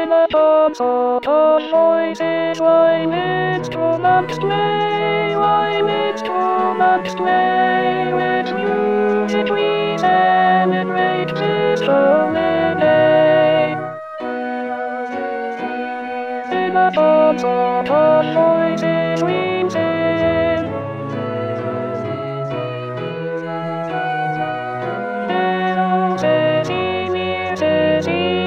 the thoughts of voices, while instruments play, with music we celebrate this holiday. In the thoughts of voices we sing. Hello, Ceci, dear Ceci.